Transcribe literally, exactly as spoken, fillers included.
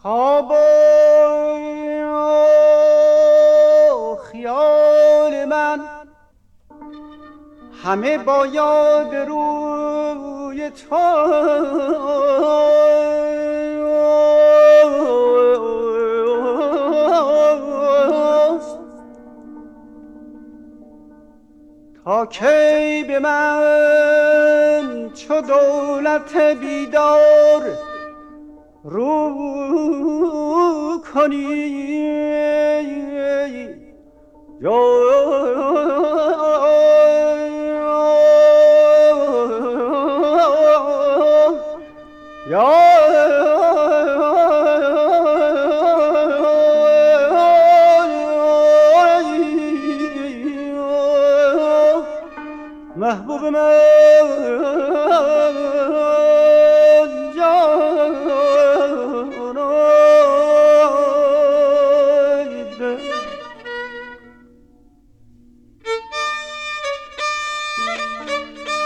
خواب و خیال من همه با یاد روی تو تا کی به من چو دولت بیدار رو کنی یا محبوب من جانم